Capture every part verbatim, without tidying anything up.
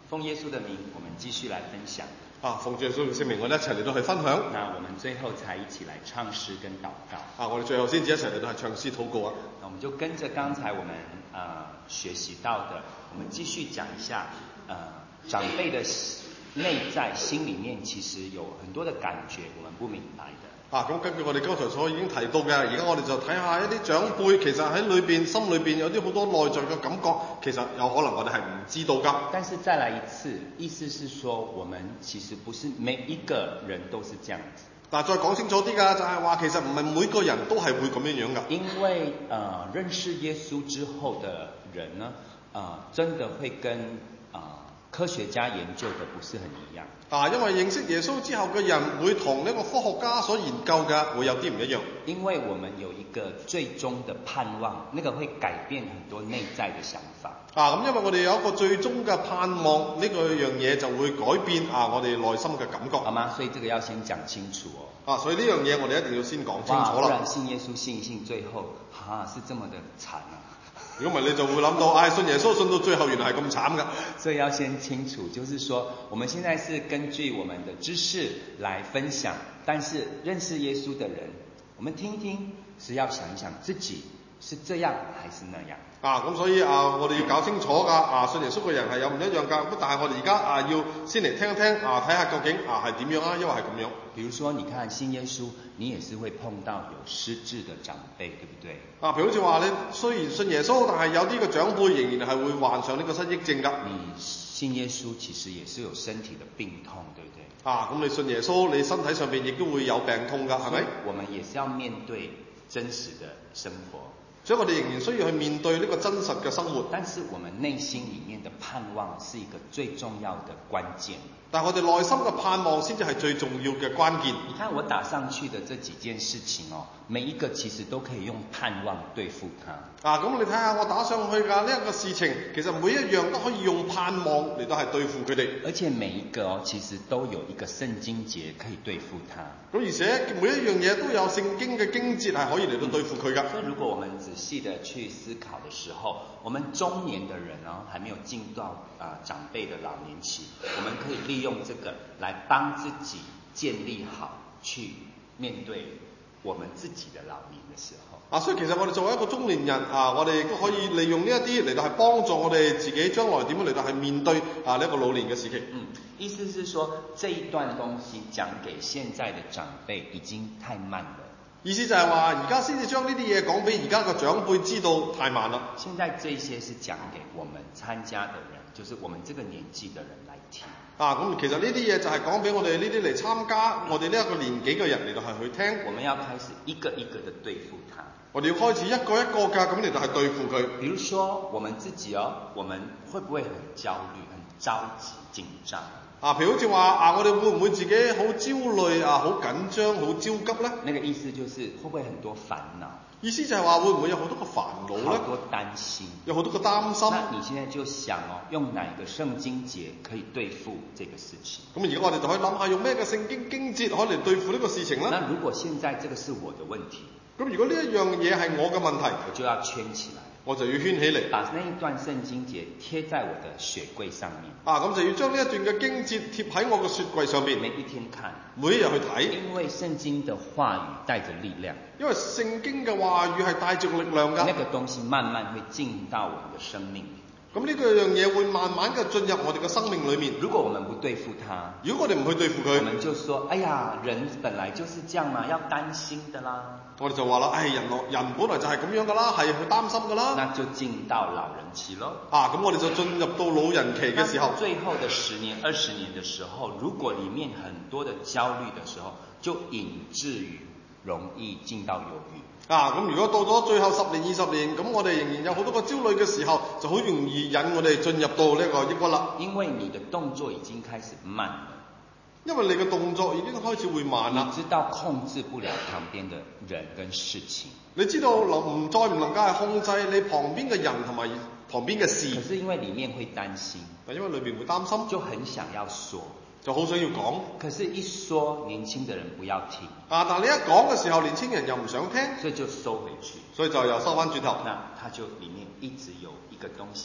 奉耶穌的名，我們繼續來分享。 啊，奉主耶穌嘅聖名，我哋一齊嚟到去分享。 那我們最後才一起來唱詩跟禱告。 啊，我哋最後先至一齊嚟到係唱詩禱告啊。 那我們就跟着剛才我們呃學習到的，我們繼續講一下，呃長輩的內在心裡面其實有很多的感覺，我們不明白的。 啊，咁根據我哋剛才所已經提到嘅，而家我哋就睇下一啲長輩其實喺裏邊心裏邊有啲好多內在嘅感覺，其實有可能我哋係唔知道㗎。 但是再來一次，意思是說，我們其實不是每一個人都是這樣子。 嗱，再講清楚啲㗎，就係話其實唔係每個人都係會咁樣樣㗎。 因為呃認識耶穌之後的人呢，呃真的會跟呃科學家研究的不是很一樣。 啊，因為認識耶穌之後嘅人會同呢個科學家所研究嘅會有啲唔一樣。 因為我們有一個最終的盼望，那個會改變很多內在的想法。 啊，咁因為我哋有一個最終嘅盼望，呢個樣嘢就會改變啊我哋內心嘅感覺。 好嗎？所以這個要先講清楚哦。 啊，所以呢樣嘢我哋一定要先講清楚啦。 不然信耶穌信一信，最後哈、啊、是這麼的慘啊！ 如果唔係你就會諗到，唉、哎，信耶穌信到最後原來係咁慘㗎。 所以要先清楚，就是說，我們現在是根據我們的知識來分享，但是認識耶穌的人，我們聽一聽，是要想一想自己是這樣還是那樣。 啊，咁所以啊，我哋要搞清楚㗎。啊，信耶穌嘅人係有唔一樣㗎。咁但係我哋而家啊，要先嚟聽一聽啊，睇下究竟啊係點樣啊，因為係咁樣。 比如說，你看信耶穌，你也是會碰到有失智的長輩，對不對？ 啊，譬如好似話你雖然信耶穌，但係有啲嘅長輩仍然係會患上呢個失憶症㗎。 你信耶穌其實也是有身體的病痛，對不對？ 啊，咁你信耶穌，你身體上邊亦都會有病痛㗎，係咪？ 我們也是要面對真實的生活。 所以我哋仍然需要去面對呢個真實嘅生活。 但是我們內心裡面的盼望是一個最重要的關鍵。 但係我哋內心嘅盼望先至係最重要嘅關鍵。 你看我打上去的這幾件事情哦，每一個其實都可以用盼望對付它。 啊，咁你睇下我打上去㗎呢一個事情，其實每一樣都可以用盼望嚟到係對付佢哋。 而且每一個哦，其實都有一個聖經節可以對付它。 咁而且每一樣嘢都有聖經嘅經節係可以嚟到對付佢㗎。 所以如果我們仔細的去思考的時候，我們中年的人哦，還沒有進到啊、呃、長輩的老年期，我們可以利用這個來幫自己建立好，去面對我們自己的老年的時候。 啊，所以其實我哋作為一個中年人啊，我哋都可以利用呢一啲嚟到係幫助我哋自己將來點樣嚟到係面對啊呢一個老年嘅時期。 嗯，意思是說這一段東西講給現在的長輩已經太慢了。 意思就係話，而家先至將呢啲嘢講俾而家嘅長輩知道，太慢啦。 現在這些是講給我們參加的人，就是我們這個年紀的人來聽。 啊，咁其實呢啲嘢就係講俾我哋呢啲嚟參加我哋呢一個年紀嘅人嚟到係去聽。 我們要開始一個一個的對付他。 我哋要開始一個一個㗎，咁嚟到係對付佢。 比如說我們自己哦，我們會不會很焦慮、很着急、緊張？ 啊，譬如好似話啊，我哋會唔會自己好焦慮啊、好緊張、好焦急呢？ 那個意思就是會不會很多煩惱？ 意思就係話會唔會有好多個煩惱呢？ 好多擔心， 有好多個擔心。 那你現在就想哦，用哪個聖經節可以對付這個事情？ 咁而家我哋就可以諗下用咩嘅聖經經節可以嚟對付呢個事情呢？ 那如果現在這個是我的問題， 咁如果呢一樣嘢係我嘅問題， 我就要圈起來。 我就要圈起嚟， 把那一段聖經節貼在我的雪櫃上面。 啊，咁就要將呢一段嘅經節貼喺我嘅雪櫃上邊， 每一天看， 每一日去睇。 因為聖經的話語帶着力量， 因為聖經嘅話語係帶着力量㗎。 那個東西慢慢會進到我們的生命裡。 咁呢個樣嘢會慢慢嘅進入我哋嘅生命裏面。 如果我們不對付它， 如果我哋唔去對付佢， 我們就說：哎呀，人本來就是這樣嘛，要擔心的啦。 我哋就話啦，唉、哎，人人本來就係咁樣噶啦，係去擔心噶啦。 那就進到老人期咯。 啊，咁我哋就進入到老人期嘅時候。 最後的十年、二十年的時候，如果裡面很多的焦慮的時候，就引致於容易進到憂鬱。 啊，咁如果到咗最後十年、二十年，咁我哋仍然有好多個焦慮嘅時候，就好容易引我哋進入到呢個抑鬱啦。 因為你的動作已經開始慢了。 因為你嘅動作已經開始會慢啦。 你知道控制不了旁邊的人跟事情。 你知道能唔再唔能夠係控制你旁邊嘅人同埋旁邊嘅事。 可是因為裡面會擔心。 但因為裏邊會擔心， 就很想要說。 就好想要講， 可是一說年輕的人不要聽啊！但你一講嘅時候，年輕人又唔想聽， 所以就收回去， 所以就又收翻轉頭。 那他就裡面一直有一個東西很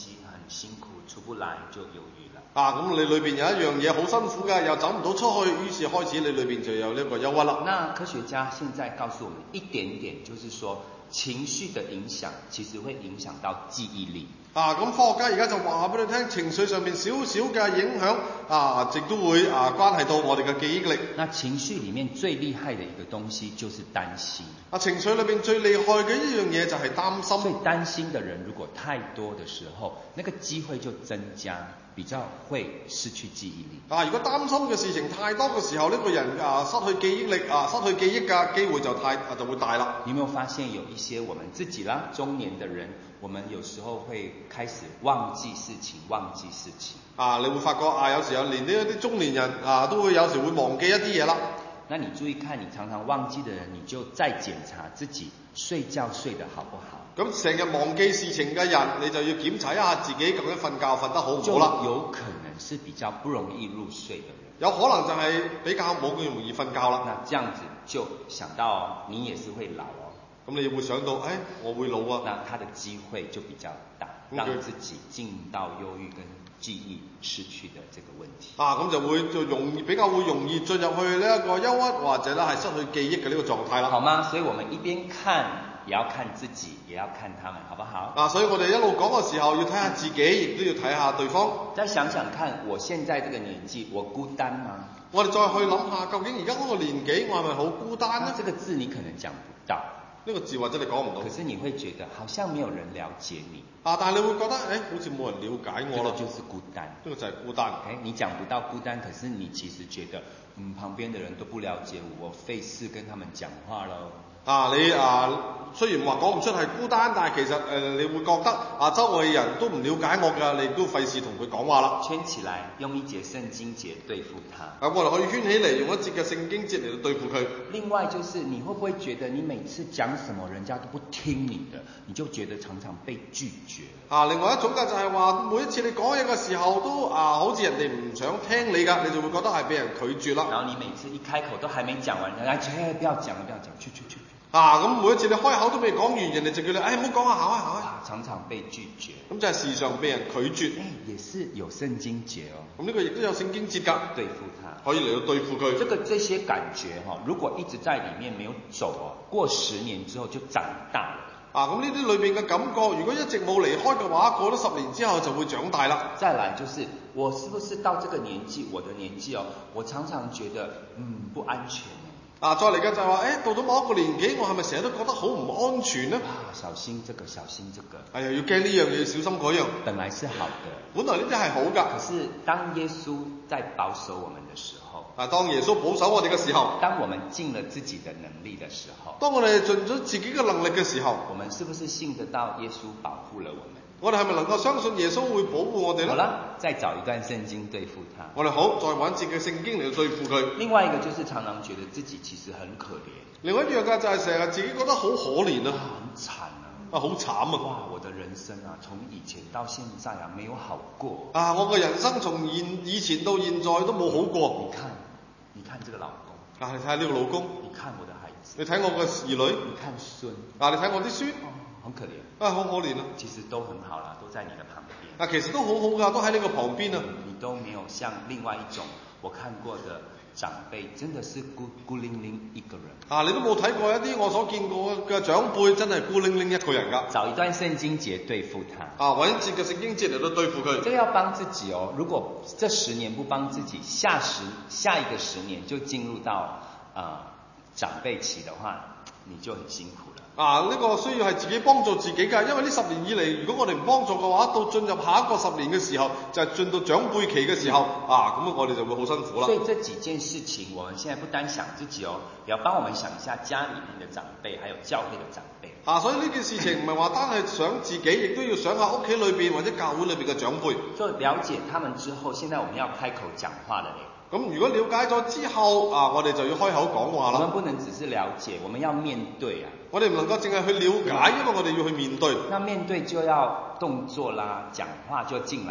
辛苦，出不來就猶豫了。 啊，咁你裏邊有一樣嘢好辛苦嘅，又走唔到出去，於是開始你裏邊就有呢個憂鬱啦。 那科學家現在告訴我們一點點，就是說情緒的影響其實會影響到記憶力。 啊，咁科學家而家就話俾你聽，情緒上面少少嘅影響啊，亦都會啊關係到我哋嘅記憶力。 那情緒裡面最厲害的一個東西就是擔心。 啊，情緒裏邊最厲害嘅一樣嘢就係擔心。 所以擔心的人如果太多的時候，那個機會就增加，比較會失去記憶力。 啊，如果擔心嘅事情太多嘅時候，呢、這個人啊失去記憶力啊，失去記憶嘅機會就太啊就會大啦。 你有沒有發現有一些我們自己啦，中年的人，我們有時候會開始忘記事情，忘記事情。 啊，你會發覺啊，有時候連呢一啲中年人啊，都會有時會忘記一啲嘢啦。 那你注意看，你常常忘記的人，你就再檢查自己睡覺睡得好不好。 咁成日忘記事情嘅人，你就要檢查一下自己究竟瞓覺瞓得好唔好啦。 就有可能是比較不容易入睡的人。 有可能就係比較冇咁容易瞓覺啦。 那這樣子就想到你也是會老哦。 咁你會想到，誒、哎，我會老啊。 那他的機會就比較大，讓自己進到憂鬱跟記憶失去的這個問題。 啊，咁就會就容易比較會容易進入去呢一個憂鬱或者咧係失去記憶嘅呢個狀態啦。 好嗎？所以我們一邊看，也要看自己，也要看他們，好不好？ 啊，所以我哋一路講嘅時候，要睇下自己，亦都要睇下對方。 再想想看，我現在這個年紀，我孤單嗎？ 我哋再去諗下，究竟而家嗰個年紀，我係咪好孤單呢？ 這個字你可能講不到。 呢個字或者你講唔到， 可是你會覺得好像沒有人了解你啊！但係你會覺得，誒、欸，好似冇人了解我啦。 這個就是孤單， 呢個就係孤單。 誒，你講不到孤單，可是你其實覺得，嗯，旁邊的人都不了解我，我費事跟他們講話咯。 啊，你啊，雖然話講唔出係孤單，但係其實誒、呃，你會覺得啊，周圍人都唔了解我㗎，你都費事同佢講話啦。 圈起來，用一節聖經節對付他。 咁、啊、我哋可以圈起嚟，用一節嘅聖經節嚟到對付佢。 另外就是，你會不會覺得你每次講什麼，人家都不聽你的，你就覺得常常被拒絕？ 啊，另外一種嘅就係話，每一次你講嘢嘅時候都啊，好似人哋唔想聽你㗎，你就會覺得係俾人拒絕啦。 然後你每次一開口都還沒講完，人家就誒，不要講了，不要講，去去去。 啊，咁每一次你開口都未講完，人哋就叫你，誒，唔好講啊，行啊行啊。 常常被拒絕。 咁就係時常被人拒絕。 誒，也是有聖經節哦。 咁呢個亦都有聖經節㗎， 對付他， 可以嚟到對付佢。 這個這些感覺哈，如果一直在裡面沒有走哦，過十年之後就長大了。 啊，咁呢啲裏邊嘅感覺，如果一直冇離開嘅話，過咗十年之後就會長大啦。 再來就是，我是不是到這個年紀，我的年紀哦，我常常覺得，嗯，不安全。 啊，再嚟嘅就係話，誒，到咗某一個年紀，我係咪成日都覺得好唔安全呢？ 啊，小心這個，小心這個。 哎呀，要驚呢樣嘢，要小心嗰樣。 本來是好的， 本來呢啲係好㗎。 可是當耶穌在保守我們的時候， 啊，當耶穌保守我哋嘅時候， 當我們盡了自己的能力的時候， 當我哋盡咗自己嘅能力嘅時候， 我們是不是信得到耶穌保護了我們？ 我哋係咪能夠相信耶穌會保護我哋呢？ 好啦，再找一段聖經對付他。 我哋好，再揾節嘅聖經嚟對付佢。 另外一個就是常常覺得自己其實很可憐。 另外一樣嘅就係成日自己覺得好可憐啊， 很慘啊， 啊好慘啊！ 哇，我的人生啊，從以前到現在啊，沒有好過。 啊，我嘅人生從現以前到現在都冇好過。 你看，你看這個老公。 啊，你睇下呢個老公。 你看我的孩子。 你睇我嘅兒女。 你看孫。 啊，你睇我啲孫。 很可憐啊，好可憐啊！ 其實都很好啦，都在你的旁邊。 啊，其實都好好噶，都喺你個旁邊啊。 你都沒有像另外一種我看過的長輩，真的是孤孤零零一個人。 啊，你都冇睇過一啲我所見過嘅長輩，真係孤零零一個人噶。 找一段聖經節對付他。 啊，揾一節嘅聖經節嚟到對付佢。 這個要幫自己哦，如果這十年不幫自己，下十下一個十年就進入到啊、呃、長輩期的話，你就很辛苦了。 啊！呢、這個需要係自己幫助自己㗎，因為呢十年以嚟，如果我哋唔幫助嘅話，到進入下一個十年嘅時候，就係、是、進到長輩期嘅時候，啊，咁我哋就會好辛苦啦。 所以這幾件事情，我們現在不單想自己哦，也要幫我們想一下家裡面的長輩，還有教會的長輩。啊， 所以呢件事情唔係話單係想自己，亦都要想下屋企裏邊或者教會裏邊嘅長輩。 就了解他們之後，現在我們要開口講話了咧。 咁如果了解咗之後，啊，我哋就要開口講話啦。 我們不能只是了解，我們要面對啊。 我哋唔能夠淨係去了解，因為我哋要去面對。 那面對就要動作啦，講話就進來了哦。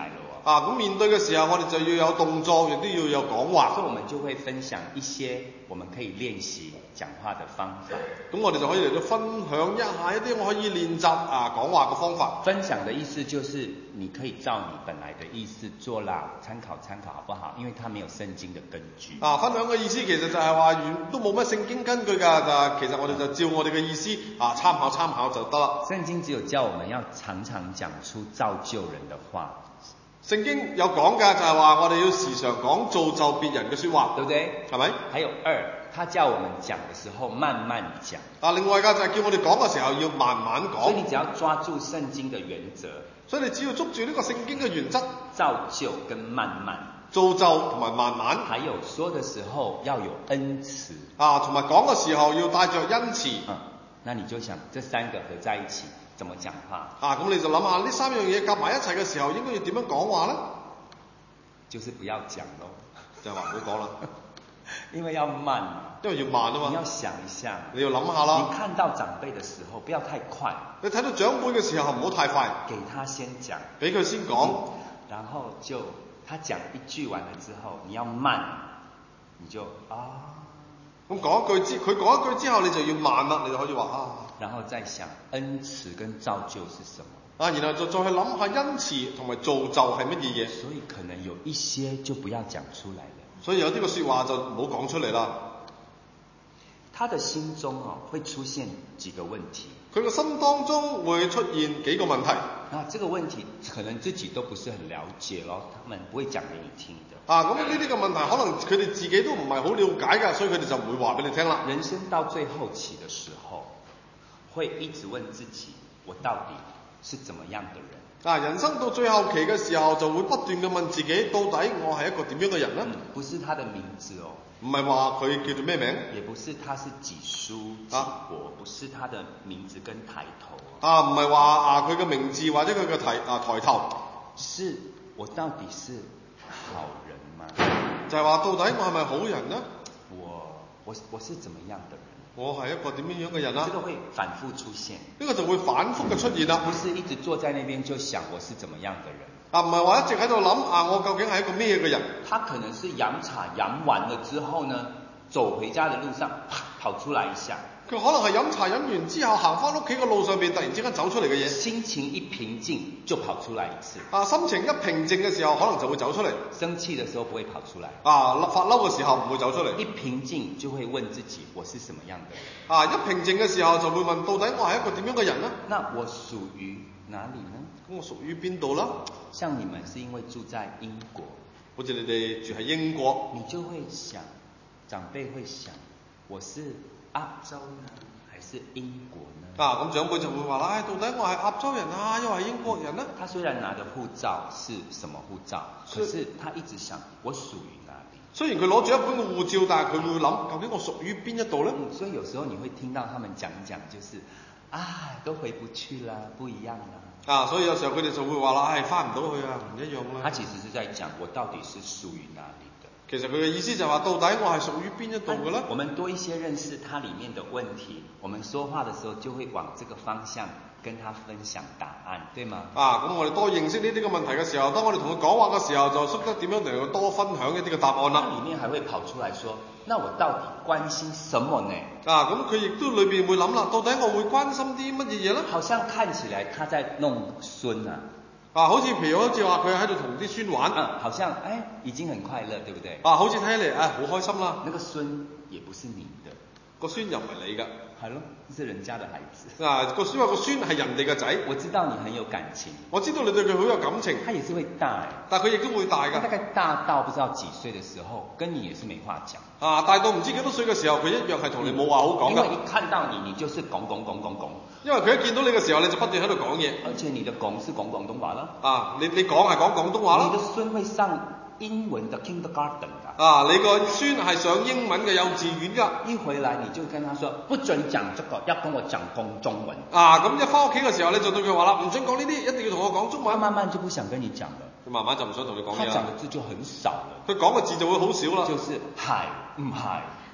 啊，咁面對嘅時候，我哋就要有動作，亦都要有講話。 所以我們就會分享一些我們可以練習講話的方法。 咁我哋就可以嚟到分享一下一啲我可以練習啊講話嘅方法。 分享的意思就是你可以照你本來的意思做啦，參考參考好不好？因為它沒有聖經的根據。 啊，分享嘅意思其實就係話原都冇乜聖經根據㗎，就其實我哋就照我哋嘅意思啊參考參考就得啦。 聖經只有叫我們要常常講出造就人的話。 聖經有講㗎，就係話我哋要時常講造就別人嘅説話， 對不對？ 係咪？ 還有二，他叫我們講的時候慢慢講。 啊，另外㗎就係叫我哋講嘅時候要慢慢講。 所以你只要抓住聖經的原則， 所以你只要捉住呢個聖經嘅原則， 造就跟慢慢， 造就同埋慢慢， 還有說的時候要有恩慈啊，同埋講嘅時候要帶着恩慈。 嗯，那你就想這三個合在一起怎麼講話？ 啊，咁你就諗下呢三樣嘢夾埋一齊嘅時候應該要點樣講話呢？ 就是不要講咯， 就係話唔好講啦， 因為要慢， 因為要慢啊嘛。 你要想一下， 你要諗下啦。 你看到長輩的時候不要太快， 你睇到長輩嘅時候唔好太快， 給他先講， 俾佢先講、嗯， 然後就他講一句完了之後，你要慢，你就啊。 咁講一句之，佢講一句之後，你就要慢啦，你就可以話啊。 然後再想恩慈跟造就是什麼啊，然後就再去諗下恩慈同埋造就係乜嘢嘢。 所以可能有一些就不要講出來了。 所以有啲個説話就唔好講出嚟啦。 他的心中哦會出現幾個問題。 佢個心當中會出現幾個問題。 那這個問題可能自己都不是很了解咯，他們不會講給你聽的。 啊，咁呢啲個問題可能佢哋自己都唔係好了解㗎，所以佢哋就唔會話俾你聽啦。 人生到最後期的時候，會一直問自己：我到底是怎麼樣的人？ 啊，人生到最後期嘅時候，就會不斷嘅問自己，到底我係一個點樣嘅人呢？ 嗯，不是他的名字哦， 唔係話佢叫做咩名， 也不是他是幾書幾國，啊，不是他的名字跟抬頭。 啊，唔係話啊佢嘅名字或者佢嘅抬啊抬頭， 是我到底是好人嗎？ 就係話到底我係咪好人呢？ 我我我是怎麼樣的人？ 我係一個點樣樣嘅人啊？ 這個會反覆出現， 呢個就會反覆嘅出現啦。 不是一直坐在那邊就想我是怎麼樣的人。 啊，唔係話一直喺度諗啊，我究竟係一個咩嘅人？ 他可能是飲茶飲完了之後呢，走回家的路上，跑出來一下。 佢可能係飲茶飲完之後行翻屋企嘅路上邊，突然之間走出嚟嘅嘢。 心情一平靜就跑出來一次。 啊，心情一平靜嘅時候，可能就會走出嚟。 生氣嘅時候不會跑出來。 啊，發嬲嘅時候唔會走出嚟。 一平靜就會問自己：我是什麼樣的人？ 啊，一平靜嘅時候就會問：到底我係一個點樣嘅人呢？ 那我屬於哪裡呢？ 咁我屬於邊度啦？ 像你們是因為住在英國， 好似你哋住喺英國， 你就會想，長輩會想，我是亞洲呢，還是英國呢？ 啊，咁長輩就會話啦，唉，到底我係亞洲人啊，又係英國人呢？ 他雖然拿的護照是什麼護照，可是他一直想，我屬於哪裡？ 雖然佢攞住一本嘅護照，但係佢會諗，究竟我屬於邊一度呢？ 嗯，所以有時候你會聽到他們講一講，就是，唉，都回不去啦，不一樣啦。 啊，所以有時候佢哋就會話啦，唉，翻唔到去啊，唔一樣啦。 他其實是在講，我到底是屬於哪裡的？ 其實佢嘅意思就係話，到底我係屬於邊一度嘅咧？ 我們多一些認識它裡面的問題，我們說話的時候就會往這個方向跟他分享答案，對嗎？ 啊，咁我哋多認識呢啲嘅問題嘅時候，當我哋同佢講話嘅時候，就識得點樣嚟多分享一啲嘅答案啦。 它裡面還會跑出來說，那我到底關心什麼呢？ 啊，咁佢亦都裏邊會諗啦，到底我會關心啲乜嘢嘢咧？ 好像看起來他在弄孫啊。 啊，好似譬如好似話佢喺度同啲孫玩， 嗯，好像哎已經很快樂，對不對？ 啊，好似睇起嚟啊好開心啦。 那個孫也不是你的， 個孫又唔係你㗎。 係咯，是人家的孩子。 啊，個孫話個孫係人哋嘅仔。 我知道你很有感情， 我知道你對佢好有感情。 他也是會大誒， 但係佢亦都會大㗎。 大概大到不知道幾歲的時候，跟你也是沒話講。 啊，大到唔知幾多歲嘅時候，佢一樣係同你冇話好講㗎。 因為一看到你，你就是講講講講講。 因為佢一見到你嘅時候，你就不斷喺度講嘢。 而且你的講是講廣東話啦。 啊，你你講係講廣東話啦。 你的孫會上英文的 kindergarten 㗎。 啊，你個孫係上英文嘅幼稚園㗎。 一回來你就跟他說，不准講這個，要跟我講公中文。 啊，咁一翻屋企嘅時候，你就對佢話啦，唔准講呢啲，一定要同我講中文。 他慢慢就不想跟你講了。 佢慢慢就唔想同你講嘢啦。 他講的字就很少了。 佢講嘅字就會好少啦。 就是係唔係，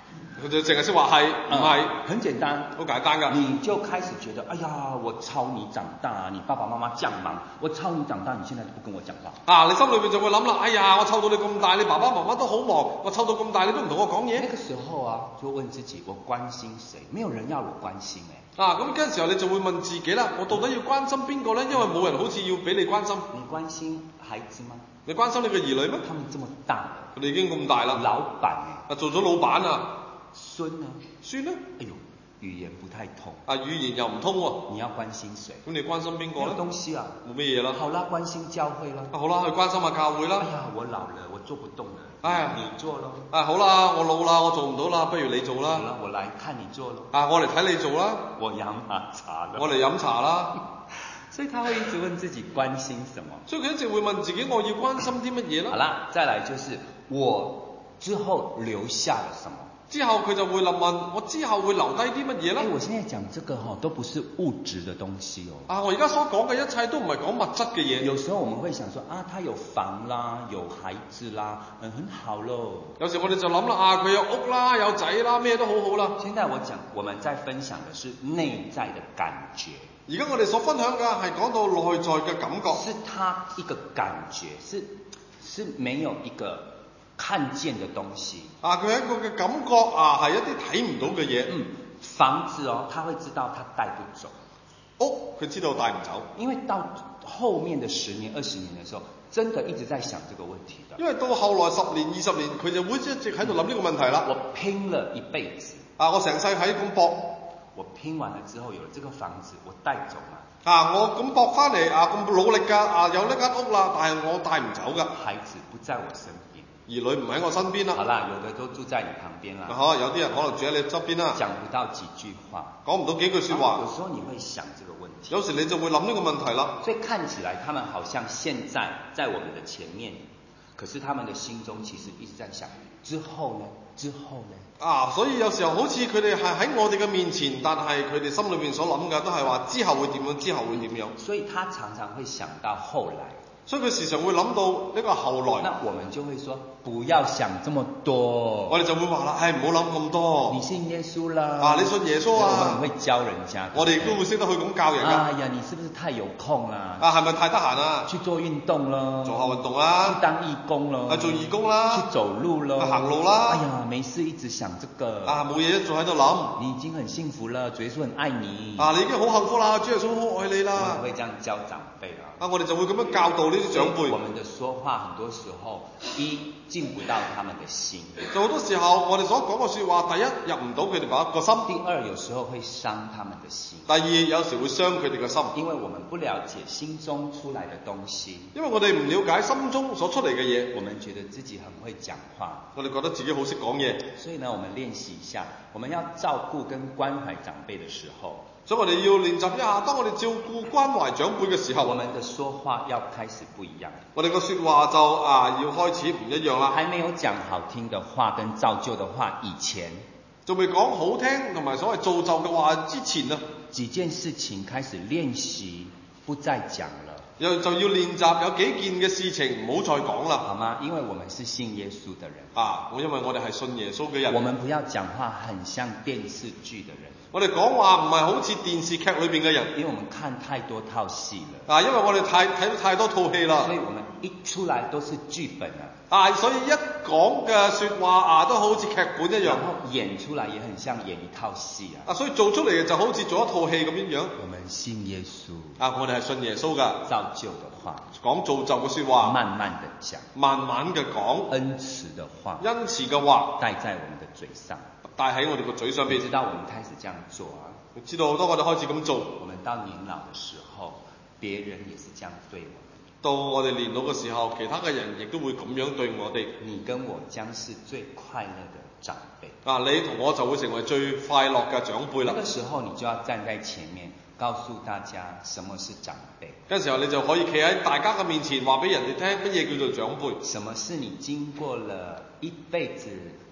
佢就淨係識話係唔係， 很簡單， 好簡單㗎。 你就開始覺得，哎呀，我操你長大，你爸爸媽媽這樣忙，我操你長大，你現在都不跟我講話。 啊，你心裏邊就會諗啦，哎呀，我湊到你咁大，你爸爸媽媽都好忙，我湊到咁大你都唔同我講嘢。 那個時候啊，就問自己，我關心誰？沒有人要我關心誒。 啊，咁嗰陣時候你就會問自己啦，我到底要關心邊個咧？因為冇人好似要俾你關心。 你關心孩子嗎？ 你關心你嘅兒女咩？ 他們這麼大了， 佢哋已經咁大啦。 老闆誒， 啊，做咗老闆啊。 孫呢？ 孫呢？ 哎呦，語言不太通。 啊，語言又唔通喎。 你要關心誰？ 咁你關心邊個咧？ 沒有東西啊， 冇乜嘢啦。 好啦，關心教會啦。 啊，好啦，去關心下教會啦。 哎呀，我老了，我做不動了。 哎呀， 你做咯。 啊，好啦，我老啦，我做唔到啦，不如你做啦。 好啦，我來看你做咯。 啊，我嚟睇你做啦。 我飲下茶啦。 我嚟飲茶啦。 所以他會一直問自己關心什麼。 所以佢一直會問自己，我要關心啲乜嘢啦。 好啦，再來就是我之後留下了什麼。 之後佢就會諗問我之後會留低啲乜嘢啦。 哎，我現在講這個哈，都不是物質的東西哦。 啊，我而家所講嘅一切都唔係講物質嘅嘢。 有時候我們會想說啊，他有房啦，有孩子啦，嗯，很好咯。 有時我哋就諗啦，啊，佢有屋啦，有仔啦，咩都好好啦。 現在我講，我們在分享的是內在的感覺。 而家我哋所分享嘅係講到內在嘅感覺。 是他一個感覺，是是沒有一個看見的東西。 啊，佢係一個嘅感覺啊，係一啲睇唔到嘅嘢。 嗯，房子哦，他會知道他帶不走。 屋佢知道帶唔走， 因為到後面的十年、二十年的時候，真的一直在想這個問題的。 因為到後來十年、二十年，佢就會一直喺度諗呢個問題啦。 我拼了一輩子。 啊，我成世喺咁搏。 我拼完了之後有了這個房子，我帶走嘛。 啊，我咁搏翻嚟啊，咁努力㗎，啊有呢間屋啦，但係我帶唔走㗎。 孩子不在我身邊， 兒女唔喺我身邊啦。 好啦，有的都住在你旁邊啦。 啊，有啲人可能住喺你側邊啦。 講不到幾句話， 講唔到幾句説話。 有時候你會想這個問題。 有時你就會諗呢個問題啦。 所以看起來他們好像現在在我們的前面，可是他們的心中其實一直在想之後呢？之後呢？ 啊，所以有時候好似佢哋係喺我哋嘅面前，但係佢哋心裏面所諗嘅都係話之後會點樣，之後會點樣。 所以他常常會想到後來。 所以佢時常會諗到呢個後來。 那我們就會說，不要想這麼多。 我哋就會話啦，唉，唔好諗咁多。 你信耶穌啦。 啊，你信耶穌啊。 我們會教人家。 我哋都會識得去咁教人噶。 哎呀，你是不是太有空啦？ 啊，係咪太得閒啊？ 去做運動咯。 做下運動啦。 去當義工咯。 啊，做義工啦。 去走路咯。 行路啦。 哎呀，沒事一直想這個。 啊，冇嘢一做喺度諗。 你已經很幸福了，主耶穌很愛你。 啊，你已經好幸福啦，主耶穌好愛你啦。 我們會這樣教長輩啊。 啊，我哋就會咁樣教導呢啲長輩。 我們的說話很多時候，一進不到他們的心。 就好多時候，我哋所講嘅説話，第一入唔到佢哋把個心； 第二，有時候會傷他們的心。 第二，有時會傷佢哋嘅心。 因為我們不了解心中出來的東西。 因為我哋唔了解心中所出嚟嘅嘢。 我們覺得自己很會講話。 我哋覺得自己好識講嘢。 所以呢，我們練習一下，我們要照顧跟關懷長輩的時候。 所以我哋要練習一下，當我哋照顧關懷長輩嘅時候， 我們的說話要開始不一樣。 我哋個説話就啊要開始唔一樣啦。 還沒有講好聽的話跟造就的話以前， 仲未講好聽同埋所謂造就嘅話之前啊， 幾件事情開始練習，不再講了。 又就要練習有幾件嘅事情唔好再講啦， 好嗎？因為我們是信耶穌的人啊，我因為我哋係信耶穌嘅人， 我們不要講話很像電視劇的人。 我哋講話唔係好似電視劇裏邊嘅人， 因為我們看太多套戲了。 啊，因為我哋太睇到太多套戲啦， 所以我們一出來都是劇本啊。 啊，所以一講嘅説話啊，都好似劇本一樣。 然後演出來也很像演一套戲啊。 啊，所以做出嚟嘅就好似做一套戲咁樣樣。 我們信耶穌。 啊，我哋係信耶穌㗎。 造就的話， 講造就嘅説話， 慢慢的講， 慢慢嘅講， 恩慈的話， 恩慈嘅話， 帶在我們的嘴上， 帶喺我哋個嘴上邊。 你知道我們開始這樣做啊？ 你知道當我哋開始咁做， 我們到年老的時候，別人也是這樣對我們。 到我哋年老嘅時候，其他嘅人亦都會咁樣對我哋。 你跟我將是最快樂的長輩。 啊，你同我就會成為最快樂嘅長輩啦。 那個時候你就要站在前面，告訴大家什麼是長輩。 嗰陣時候你就可以企喺大家嘅面前，話俾人哋聽乜嘢叫做長輩。 什麼是你經過了一輩子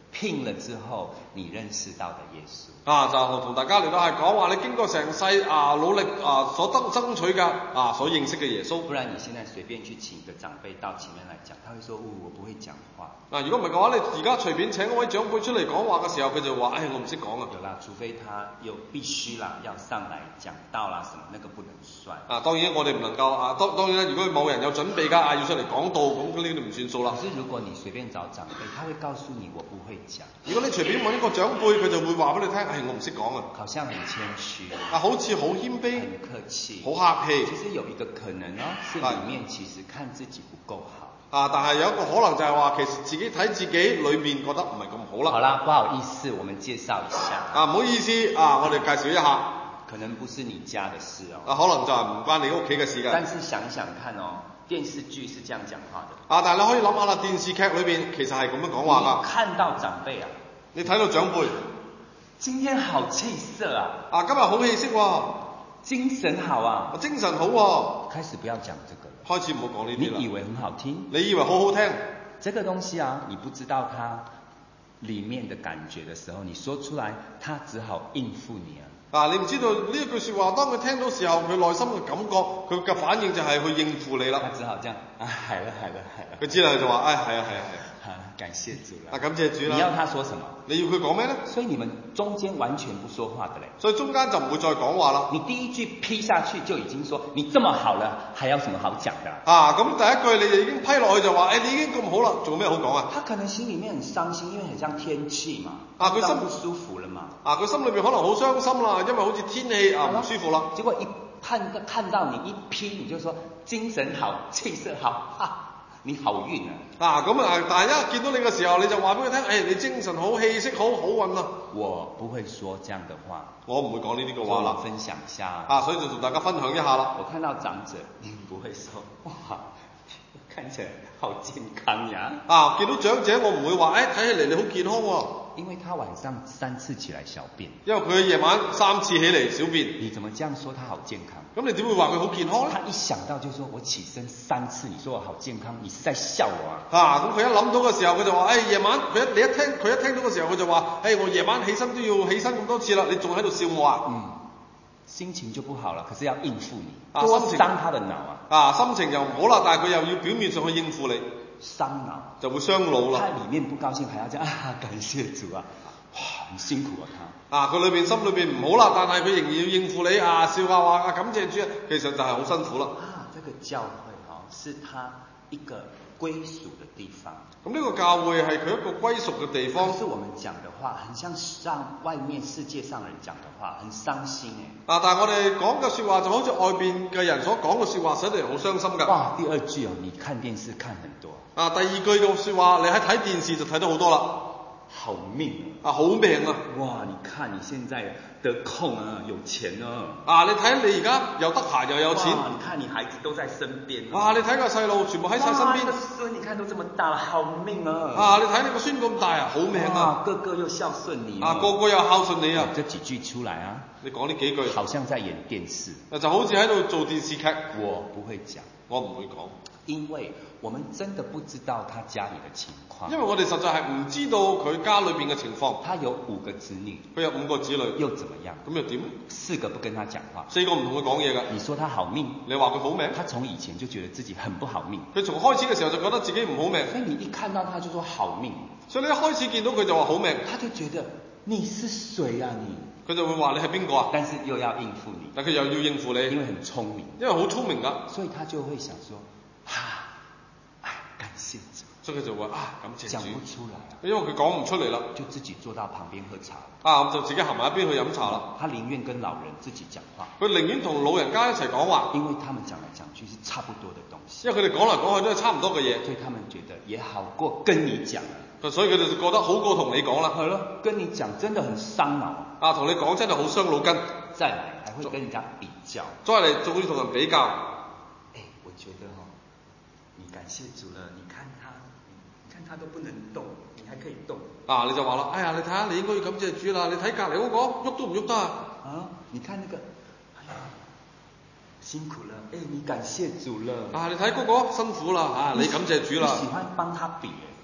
拼了之後你認識到的耶穌。 啊，就同大家嚟到係講話，你經過成世啊努力啊所爭爭取嘅啊所認識嘅耶穌。 不然你現在隨便去請一個長輩到前面來講，他會說：哦，我不會講話。 嗱，如果唔係嘅話，你而家隨便請一位長輩出嚟講話嘅時候，佢就話：唉、哎，我唔識講啊。 有啦，除非他有必須啦，要上來講道啦，什麼那個不能算。 啊，當然我哋唔能夠啊，當當然啦，如果某人有準備㗎，啊要出嚟講道，咁呢啲唔算數啦。 可是如果你隨便找長輩，他會告訴你我不會講。 如果你隨便揾一個長輩，佢就會話俾你聽：唉、哎，我唔識講啊。 好像很謙虛。 啊，好似好謙卑， 很客氣， 好客氣。 其實有一個可能哦，是裡面其實看自己不夠好。 啊，但係有一個可能就係話，其實自己睇自己裏面覺得唔係咁好啦。 好啦，不好意思，我們介紹一下。 啊，唔好意思，啊，我哋介紹一下。 可能不是你家的事哦。 啊，可能就係唔關你屋企嘅事㗎。 但是想想看哦，電視劇是這樣講話的。 啊，但係你可以諗下啦，電視劇裏邊其實係咁樣講話㗎。 你看到長輩啊， 你睇到長輩， 今天好氣色啊！ 啊，今日好氣色喎， 精神好啊， 精神好喎。 開始不要講這個了。 開始唔好講呢啲啦。 你以為很好聽？ 你以為好好聽？ 這個東西啊，你不知道它裡面的感覺的時候，你說出來，它只好應付你啊。 啊，你唔知道呢一句説話，當佢聽到時候，佢內心嘅感覺，佢嘅反應就係去應付你啦。 他只好這樣，啊，係啦係啦係啦。 佢知啦，佢就話，唉、哎，係啊係啊係啊。 啊，感謝主啦。 啊，感謝主啦。 你要他說什麼？ 你要佢講咩咧？ 所以你們中間完全不說話的嘞。 所以中間就唔會再講話啦。 你第一句批下去就已經說，你這麼好了，還有什麼好講的？ 啊，咁第一句你就已經批落去就話，誒、哎，你已經咁好啦，仲有咩好講啊？ 他可能心裡面很傷心，因為很像天氣嘛。 啊，佢心不舒服了嘛。 啊，佢心裏邊可能好傷心啦，因為好似天氣啊唔舒服啦。 結果一看看到你一批，你就說精神好，氣色好，哈。你好運啊！ 啊咁啊，但係一見到你嘅時候，你就話俾佢聽，誒、哎，你精神好，氣色好，好運啊！ 我不會說這樣的話， 我唔會講呢啲嘅話啦。 分享一下啊，所以就同大家分享一下啦。 我看到長者，你不會說，哇，看起來好健康呀！ 啊，見到長者我唔會話，誒、哎，睇起嚟你好健康喎、哦。 因為他晚上三次起來小便， 因為佢夜晚三次起嚟小便。 你怎麼這樣說他好健康？ 咁你點會話佢好健康咧？ 他一想到就說我起身三次，你說我好健康，你是在笑我啊？ 啊，咁佢一諗到嘅時候，佢就話，誒、哎，夜晚佢一你一聽佢一聽到嘅時候，佢就話，誒、哎，我夜晚起身都要起身咁多次啦，你仲喺度笑我啊？ 嗯，心情就不好了，可是要應付你， 啊、 多心情傷他的腦啊！ 啊，心情又唔好啦，但係佢又要表面上去應付你， 傷腦就會傷腦啦。 他裡面不高興，還要這樣啊，感謝主啊！哇，很辛苦啊他。 啊，佢裏邊心裏邊唔好啦，但係佢仍然要應付你啊，笑下話啊，感謝主啊，其實就係好辛苦啦。 啊，這個教會哦，是他一個歸屬的地方。 咁呢個教會係佢一個歸屬嘅地方。 可是我們講的話，很像上外面世界上人講的話，很傷心誒。 啊，但係我哋講嘅説話就好似外邊嘅人所講嘅説話，使到人好傷心㗎。 哇，第二句哦，你看電視看很多。 啊，第二句嘅説話，你喺睇電視就睇到好多啦。 好命啊，好命啊！ 哇，你看你現在得空啊，有錢啊！ 啊，你睇你而家又得閒又有錢。 哇，你看你孩子都在身邊。 哇，你睇個細路全部喺晒身邊。 哇，個孫你看都這麼大了，好命啊！ 啊，你睇你個孫咁大啊，好命啊！ 個個又孝順你。 啊，個個又孝順你啊！ 這幾句出來啊， 你講呢幾句， 好像在演電視。 就好似喺度做電視劇。 我不會講， 我唔會講。 因為我們真的不知道他家裏的情況。 因為我哋實在係唔知道佢家裏邊嘅情況。 他有五個子女， 佢有五個子女， 又怎麼樣？ 咁又點？ 四個不跟他講話， 四個唔同佢講嘢㗎。 你說他好命， 你話佢好命？ 他從以前就覺得自己很不好命。 佢從開始嘅時候就覺得自己唔好命。 所以你一看到他就說好命。 所以你一開始見到佢就話好命， 他就覺得你是誰啊你？ 佢就會話你係邊個啊？ 但是又要應付你， 但佢又要應付你， 因為很聰明， 因為好聰明㗎， 所以他就會想說，啊，哎，感謝主， 所以佢就話啊，感謝主， 講不出來啊， 因為佢講唔出嚟啦， 就自己坐到旁邊喝茶， 啊，就自己行埋一邊去飲茶啦。 他寧願跟老人自己講話， 佢寧願同老人家一齊講話， 因為他們講來講去是差不多的東西， 因為佢哋講嚟講去都係差唔多嘅嘢， 所以他們覺得也好過跟你講啊。 所以佢哋就覺得好過同你講啦。 係咯，跟你講真的很傷腦。 啊，同你講真係好傷腦筋。 再來，還會跟人家比較。 再嚟仲要同人比較。 誒，我覺得哦，你感謝主了，你看他，你看他都不能動，你還可以動。 啊，你就話啦，哎呀，你睇下，你應該要感謝主啦，你睇隔離嗰個喐都唔喐得啊。 啊，你看那個，哎呀，辛苦了，誒，你感謝主了。 啊，你睇嗰個辛苦啦，啊，你感謝主啦。 你喜歡幫他比。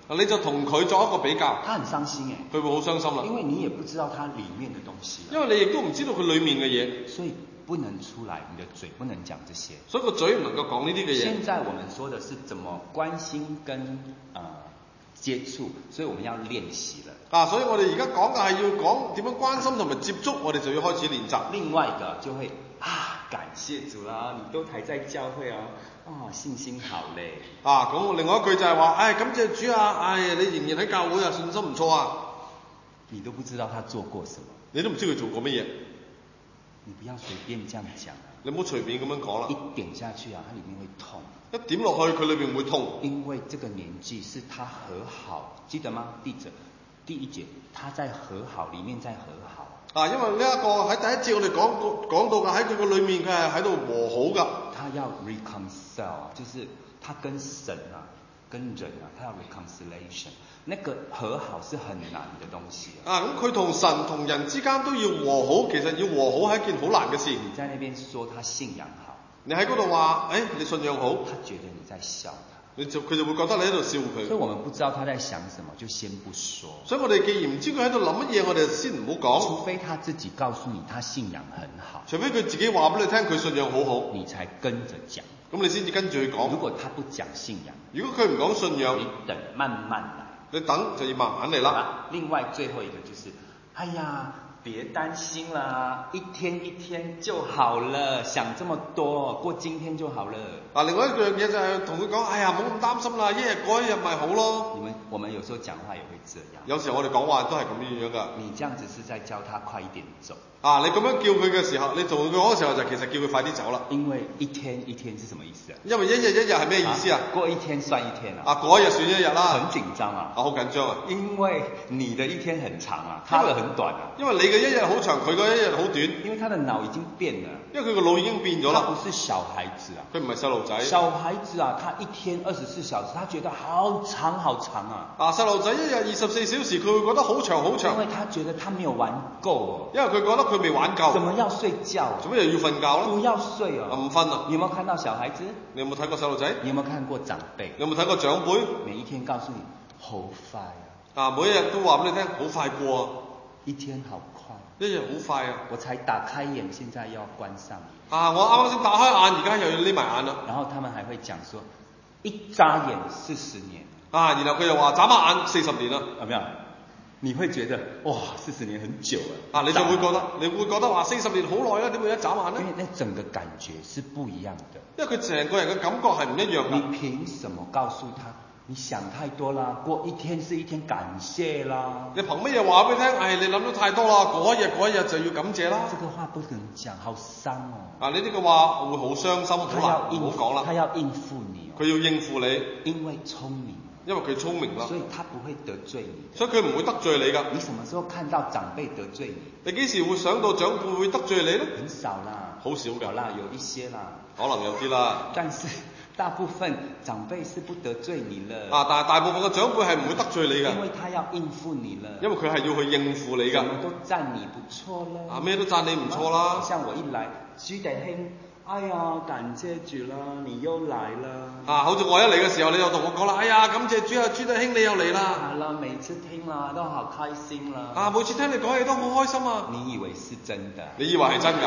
你就同佢作一個比較， 他很傷心誒， 佢會好傷心啦。 因為你也不知道他裡面的東西， 因為你亦都唔知道佢裡面嘅嘢， 所以不能出來，你的嘴不能講這些。 所以個嘴唔能夠講呢啲嘅嘢。 現在我們說的是怎麼關心跟呃接觸，所以我們要練習了。 啊，所以我哋而家講嘅係要講點樣關心同埋接觸，我哋就要開始練習。 另外一個就會啊，感謝主啦，你都還在教會啊，哦，信心好嘞。 啊，咁另外一句就係話，唉，感謝主啊，唉，你仍然喺教會啊，信心唔錯啊。 你都不知道他做過什麼， 你都唔知佢做過乜嘢。 你不要隨便這樣講啊。 你唔好隨便咁樣講啦。 一點下去啊，它裡面會痛。 一點落去，佢裏邊會痛。 因為這個年紀是他和好，記得嗎？第者第一節，他在和好，裡面在和好。 啊，因為呢一個喺第一節我哋講過講到嘅，喺佢個裏面佢係喺度和好㗎。 他要 reconcile，就是他跟神啊，跟人啊，他要 reconciliation。那個和好是很難的東西啊。 啊，咁佢同神同人之間都要和好，其實要和好係一件好難嘅事。 你在那邊說他信仰好， 你喺嗰度話，誒，你信仰好， 他覺得你在笑他， 你就佢就會覺得你喺度笑佢。 所以我們不知道他在想什麼，就先不說。 所以我哋既然唔知佢喺度諗乜嘢，我哋先唔好講。 除非他自己告訴你他信仰很好， 除非佢自己話俾你聽佢信仰好好， 你才跟着講。 咁你先至跟住佢講。 如果他不講信仰， 如果佢唔講信仰， 你等慢慢來。 你等就要慢慢嚟啦。 另外最後一個就是，哎呀，別擔心啦，一天一天就好了，想這麼多，過今天就好了。 嗱，另外一樣嘢就係同佢講，哎呀，冇咁擔心啦，一日過一日咪好咯。 你們我們有時候講話也會這樣， 有時候我哋講話都係咁樣樣噶。 你這樣子是在教他快一點走。 啊，你咁樣叫佢嘅時候，你同佢講嘅時候就其實叫佢快啲走啦。 因為一天一天是什麼意思啊？ 因為一日一日係咩意思啊？ 過一天算一天啊。 啊，過一日算一日啦。 很緊張啊。 啊，好緊張啊。 因為你的一天很長啊，他的很短啊。 因為你嘅一日好長，佢嘅一日好短。 因為他的腦已經變了。 因為佢個腦已經變咗啦。 他不是小孩子啊。 佢唔係細路仔。 小孩子啊，他一天二十四小時，他覺得好長好長啊。 啊，細路仔一日二十四小時，佢會覺得好長好長。 因為他覺得他沒有玩夠哦。 因為佢覺得佢未玩夠。 怎麼要睡覺？ 做乜又要瞓覺咧？ 不要睡哦。 唔瞓啊！ 你有冇看到小孩子？ 你有冇睇過細路仔？ 你有冇看過長輩？ 你有冇睇過長輩？ 每一天告訴你好快啊！ 啊，每一日都話俾你聽，好快過啊！ 一天好快， 一日好快啊！ 我才打開眼，現在要關上。 啊，我啱啱先打開眼，而家又要匿埋眼啦。 然後他們還會講說，一眨眼四十年。 啊，然後佢又話眨下眼四十年啦。 有沒有？你會覺得哇，四十年很久啊！ 啊，你就會覺得，你會覺得話四十年好耐啦，點會一眨眼呢？ 因為那整個感覺是不一樣的。 因為佢成個人嘅感覺係唔一樣嘅。 你憑什麼告訴他？你想太多啦，過一天是一天感謝啦。 你憑乜嘢話俾佢聽？唉，你諗得太多啦，嗰一日嗰一日就要感謝啦。 這個話不能講，好傷哦。 啊，你呢個話會好傷心，好難，唔好講啦。 他要應付你， 佢要應付你， 因為聰明。 因為佢聰明啦， 所以他不會得罪你， 所以佢唔會得罪你㗎。 你什麼時候看到長輩得罪你？ 你幾時會想到長輩會得罪你呢？ 很少啦， 好少㗎。 好啦，有一些啦， 可能有啲啦。 但是大部分長輩是不得罪你了。 啊，但係大部分嘅長輩係唔會得罪你㗎。 因為他要應付你了。 因為佢係要去應付你㗎。 什麼都讚你不錯啦。 啊，咩都讚你唔錯啦。 像我一來，朱弟兄。哎呀，感謝主啦，你又來了。 啊，好似我一嚟嘅時候，你又同我講啦，哎呀，感謝主啊，朱弟兄你又嚟啦。 係啦，每次聽啦都好開心啦。 啊，每次聽你講嘢都好開心啊。 你以為是真的？ 你以為係真㗎？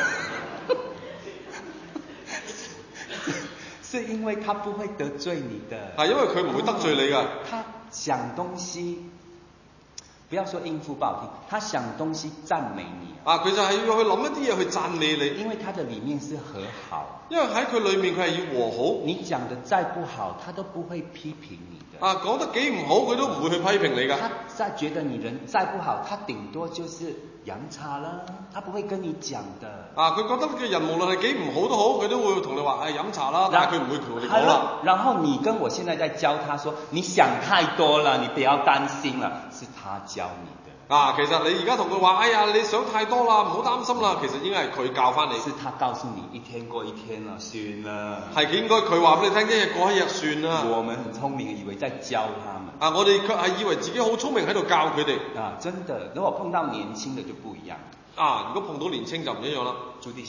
是因為他不會得罪你的。 係因為佢唔會得罪你㗎。 他講東西。不要說應付不好聽，他想東西讚美你啊！佢就係要去諗一啲嘢去讚美你， 因為他的裡面是和好， 因為喺佢裡面佢係要和好。 你講得再不好，他都不會批評你的。 啊，講得幾唔好，佢都唔會去批評你㗎。 他再覺得你人再不好，他頂多就是飲茶啦，他不會跟你講的。 啊，佢覺得嘅人無論係幾唔好都好，佢都會同你話誒飲茶啦，但係佢唔會同你講啦。 然後你跟我現在在教他說，你想太多了，你不要擔心了，是他教你的。 啊，其實你而家同佢話，哎呀，你想太多啦，唔好擔心啦，其實應該係佢教翻你。 是他告訴你，一天過一天啦，算啦。 係應該佢話俾你聽，一日過一日算啦。 我們很聰明，以為在教他們。 啊，我哋卻係以為自己好聰明喺度教佢哋。 啊，真的，如果碰到年輕的就不一樣。 啊，如果碰到年輕就唔一樣啦。 朱弟兄，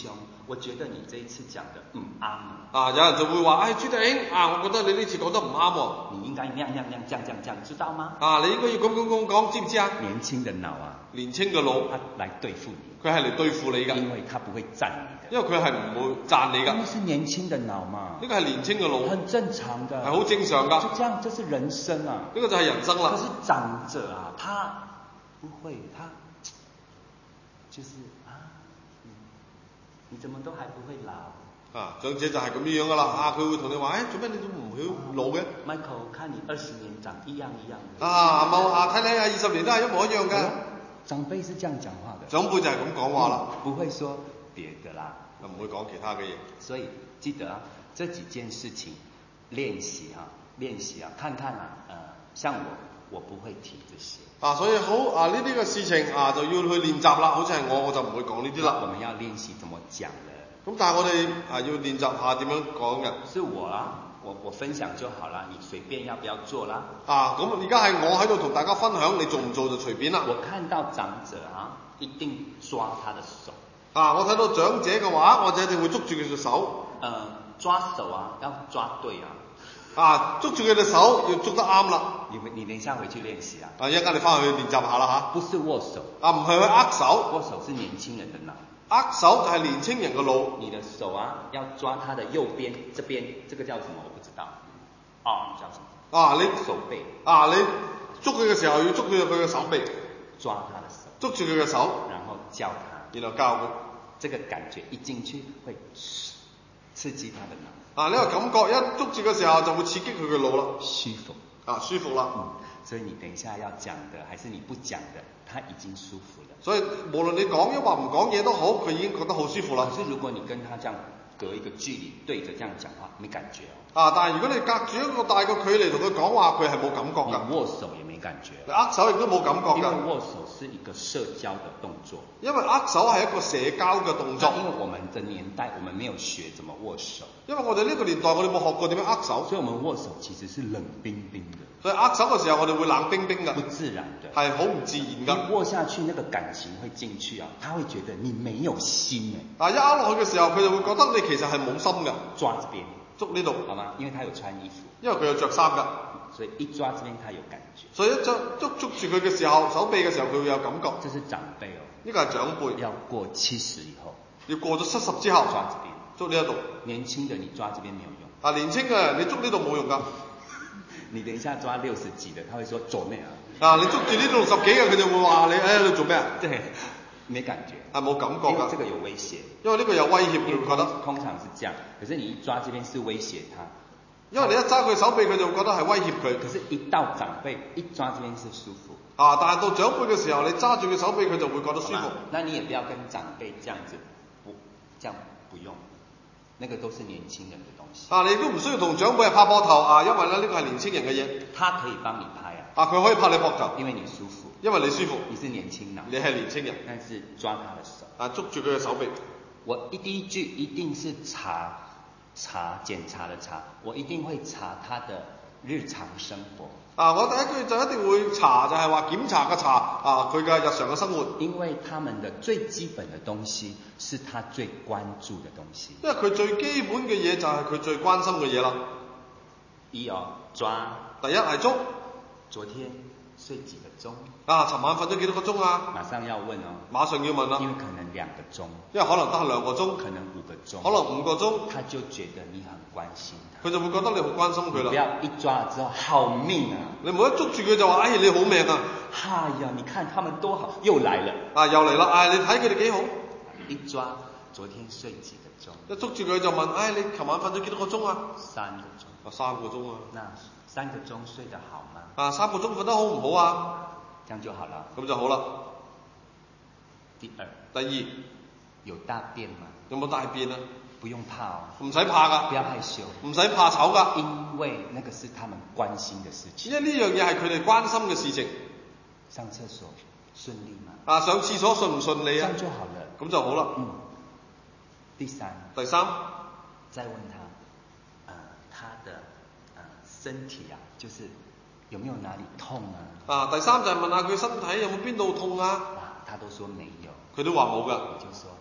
我覺得你這一次講的唔啱啊，有人就會話，唉、哎，朱弟兄啊，我覺得你呢次講得唔啱喎。 你應該那樣那樣那樣這樣這樣這樣，知道嗎？ 啊，你應該要咁咁咁講，知唔知啊？ 年輕的腦啊， 年輕嘅腦， 他來對付你， 佢係嚟對付你㗎。 因為他不會讚你的。 因為佢係唔會讚你㗎。 那是年輕的腦嘛。 呢個係年輕嘅腦。 很正常的。 係好正常㗎。 就這樣，這是人生啊。 呢個就係人生啦。 可是長者啊，他不會，他就是啊，你怎麼都還不會老？ 啊，長者就係咁樣㗎啦。啊，佢會同你話，誒、哎，做咩你都唔會老嘅 ？Michael，看你二十年長一樣一樣的。 啊，冇啊，睇你啊，二十年都係一模一樣㗎。 長輩是這樣講話的。長輩就係咁講話啦、 嗯，不會說別的啦， 唔會講其他嘅嘢。 所以記得啊，這幾件事情練習啊，練習啊，看看啊，呃，像我，我不會提這些。 啊，所以好啊，呢啲嘅事情啊，就要去練習啦。好似係我，我就唔會講呢啲啦。 我們要練習怎麼講咧？ 咁但係我哋啊要練習下點樣講嘅。 是我啊，我我分享就好啦，你隨便要不要做啦。 啊，咁而家係我喺度同大家分享，你做唔做就隨便啦。 我看到長者啊，一定抓他的手。 啊，我睇到長者嘅話，我就一定會捉住佢隻手。 嗯、呃，抓手啊，要抓對啊。 啊，捉住佢隻手要捉得啱啦。 你你等一下回去練習啊。 啊，一陣間你翻去練習下啦吓。 不是握手。 啊，唔係去握手。 握手是年輕人的腦。 握手就係年輕人嘅腦。 你的手啊，要抓他的右邊，這邊這個叫什麼？我不知道。啊，叫什麼？ 啊，你手背。啊， 你捉佢嘅時候要捉佢佢嘅手臂。 抓他的手。 捉住佢嘅手。 然後教他。 然後教佢。 這個感覺一進去會刺激他的腦。 啊，呢、這個感覺一捉住嘅時候就會刺激佢嘅腦啦。 舒服。 啊，舒服啦。 嗯，所以你等一下要講的，還是你不講的，他已經舒服了。 所以無論你講抑或唔講嘢都好，佢已經覺得好舒服啦。 可是如果你跟他這樣隔一個距離對着這樣講話，沒感覺哦。 啊，但係如果你隔住一個大個距離同佢講話，佢係冇感覺㗎。 你握手也沒感覺。 你握手亦都冇感覺㗎。 因為握手是一個社交的動作。 因為握手係一個社交嘅動作。 因為我們的年代，我們沒有學怎麼握手。 因為我哋呢個年代，我哋冇學過點樣握手， 所以我們握手其實是冷冰冰的。 所以握手嘅時候，我哋會冷冰冰㗎， 不自然的， 係好唔自然㗎。 一握下去，那個感情會進去啊，他會覺得你沒有心誒。 啊，一握落去嘅時候，佢就會覺得你其實係冇心㗎。 抓這邊， 捉呢度， 好嗎？因為他有穿衣服， 因為佢有着衫㗎， 所以一抓這邊，他有感覺。 所以一捉捉捉住佢嘅時候，手臂嘅時候，佢會有感覺。 這是長輩哦， 呢個係長輩。 要過七十以後， 要過咗七十之後， 抓這邊， 捉呢一度。 年輕的你抓這邊沒有用。 啊，年輕嘅你捉呢度冇用㗎。 你等一下抓六十幾的，他會說做咩啊？ 啊，你捉住呢度六十幾嘅，佢就會話你，誒，你做咩啊？ 對，沒感覺。 啊，冇感覺㗎。 因為這個有威脅。 因為呢個有威脅，佢會覺得。 通常是這樣，可是你一抓這邊是威脅他。 因為你一揸佢手臂，佢就會覺得係威脅佢。 可是，一到長輩一抓這邊是舒服。 啊，但係到長輩嘅時候，你揸住佢手臂，佢就會覺得舒服。 那你也不要跟長輩這樣子，不，這樣不用。那個都是年輕人的東西。 啊，你都唔需要同長輩拍膊頭啊，因為咧呢個係年輕人嘅嘢。 他可以幫你拍啊。 啊，佢可以拍你膊頭， 因為你舒服。 因為你舒服。 你是年輕人。 你係年輕人。 但是抓他的手。 啊，捉住佢嘅手臂。 我一第一句一定是查查檢查的查，我一定會查他的日常生活。 啊，我第一句就一定會查，就係話檢查嘅查啊，佢嘅日常嘅生活。因為他們的最基本的東西是他最關注的東西。因為佢最基本嘅嘢就係佢最關心嘅嘢啦。一哦，抓。第一係捉。昨天睡幾個鐘？啊，尋晚瞓咗幾多個鐘啊？馬上要問哦。馬上要問啦。因為可能兩個鐘。因為可能得兩個鐘。可能五個鐘。可能五個鐘。他就覺得你很關心他。佢就會覺得你好關心佢啦。不要一抓了之後好命啊！你唔好一捉住佢就話，哎，你好命啊！哎呀，你看他們多好，又來了。啊，又嚟啦！哎，你睇佢哋幾好。一抓，昨天睡幾個鐘？一捉住佢就問，哎，你琴晚瞓咗幾多個鐘啊？三個鐘。啊，三個鐘啊。那三個鐘睡得好嗎？啊，三個鐘瞓得好唔好啊？這樣就好了。咁就好啦。第二。第二。有大便嗎？有冇大便啊？不用怕哦。唔使怕㗎。不要害羞。唔使怕醜㗎。因為那個是他們關心的事情。因為呢樣嘢係佢哋關心嘅事情。上廁所順利嗎？啊，上廁所順唔順利啊？這樣就好了。咁就好啦。嗯。第三。第三。再問他，呃，他的。身體啊，就是有沒有哪裡痛啊？啊，第三就係問下佢身體有冇邊度痛啊？啊，他都說沒有，佢都話冇㗎。我就說，